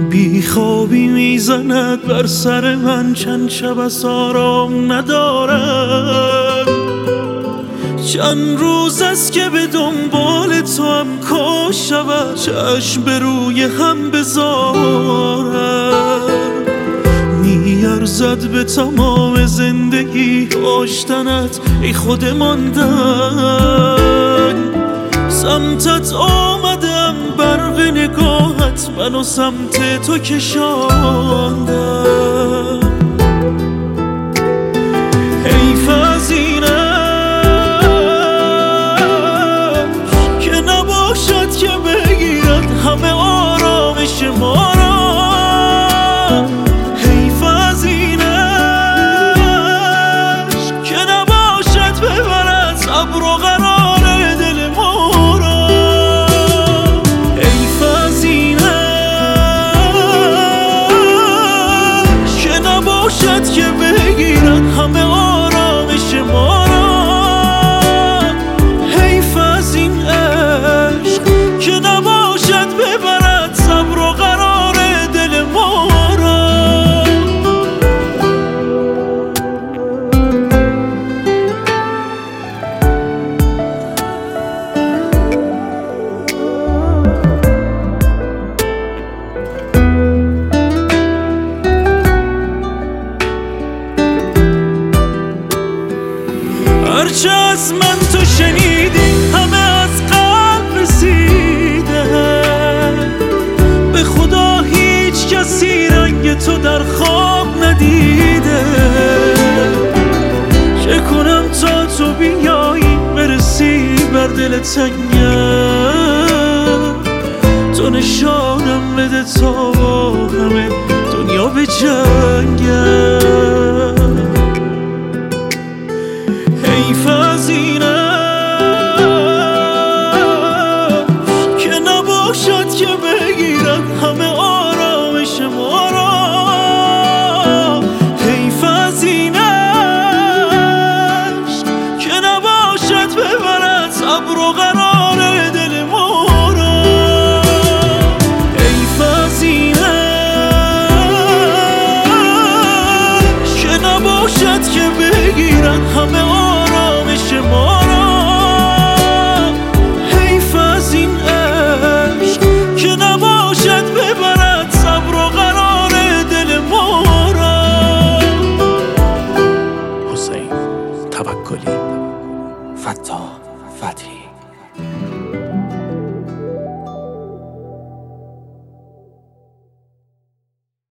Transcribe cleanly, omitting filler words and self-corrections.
بیخوابی میزند بر سر من، چند شب از آرام ندارم. چند روز است که به دنبال تو هم کاش شود چشم به روی هم بذارم. میارزد به تمام زندگی داشتنت ای خود ماندن. سمتت آمدم برق نگاهت منو سمت تو کشاندم. حیف از اینش که نباشد که بگیرد همه آرامش ما را. حیف از اینش که نباشد ببرد صبر و قرار دل ما را. حیف از اینش که نباشد که بگیرد همه آرامش ما را. حیف از این عشق که نباشد ببرد صبر و قرار دل ما را. هرچه از من تو شنیدی همه از قلب رسیده. به خدا هیچ کسی رنگ تو در خواب ندیده. چه کنم تا تو بیایی برسی بر دل تنگم. تو نشانم بده تا با همه دنیا بجنگم. حیف از اینش که نباشد که بگیرد همه آرامش ما را. حیف از اینش که نباشد ببرد صبر و قرار دل ما را. حیف از اینش که نباشد که بگیرد همه آرامش ما را. حیف از این عشق که نباشد ببرد صبر و قرار دل ما را. حسین توکلی، فتاح فتحی.